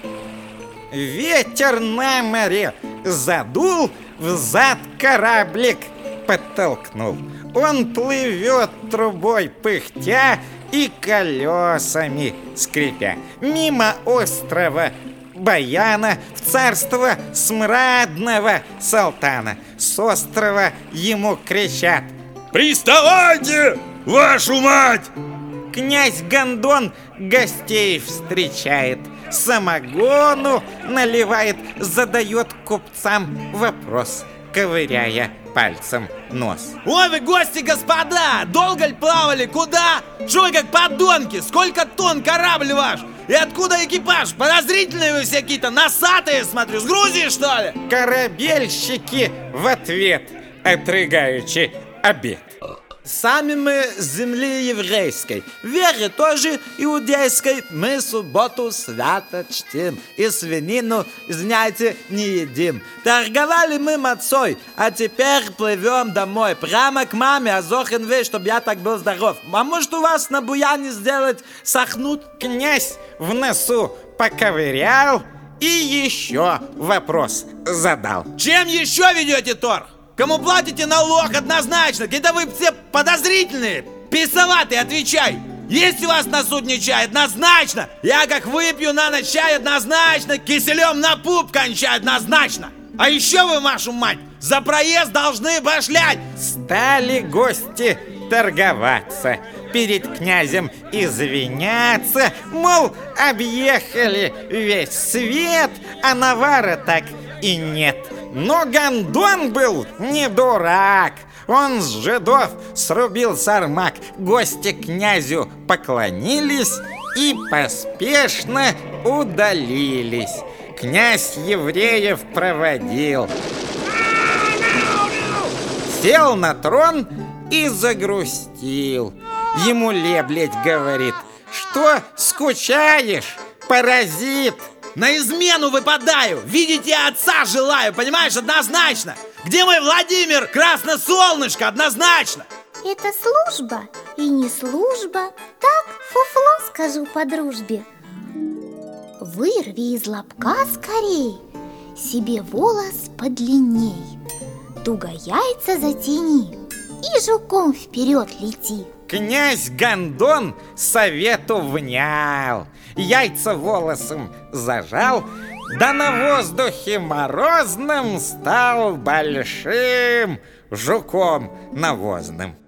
Ветер на море задул, взад кораблик подтолкнул. Он плывет трубой пыхтя и колесами скрипя мимо острова Баяна в царство смрадного Салтана. С острова ему кричат: «Приставайте, вашу мать!» Князь Гондон гостей встречает, самогону наливает, задает купцам вопрос, ковыряя пальцем нос. Ой, вы гости, господа! Долго ли плавали? Куда? Что вы как подонки? Сколько тонн корабль ваш? И откуда экипаж? Подозрительные вы все какие-то, носатые, смотрю, с Грузии, что ли? Корабельщики в ответ, отрыгаючи обед. Сами мы с земли еврейской, веры тоже иудейской. Мы субботу свято чтим и свинину, извиняйте, не едим. Торговали мы мацой, а теперь плывем домой. Прямо к маме, Азохин вы, чтоб я так был здоров. А может у вас на буяне сделать сахнут? Князь в носу поковырял и еще вопрос задал. Чем еще ведете торг? Кому платите налог однозначно? Какие-то вы все подозрительные. Писоватый, отвечай. Есть у вас на судне чай? Однозначно. Я как выпью на ночь чай, однозначно. Киселем на пуп кончаю, однозначно. А еще вы, вашу мать, за проезд должны башлять. Стали гости торговаться, перед князем извиняться, мол, объехали весь свет, а навара так и нет. Но Гондон был не дурак. Он с жидов срубил сармак. Гости князю поклонились и поспешно удалились. Князь евреев проводил, сел на трон и загрустил. Ему лебледь говорит: что скучаешь, паразит? На измену выпадаю, видеть я отца желаю, понимаешь, однозначно. Где мой Владимир, Красносолнышко, однозначно. Это служба и не служба, так фуфло скажу по дружбе. Вырви из лобка скорей себе волос подлинней, туго яйца затяни и жуком вперед лети. Князь Гондон совету внял, яйца волосом зажал, да на воздухе морозном стал большим жуком навозным.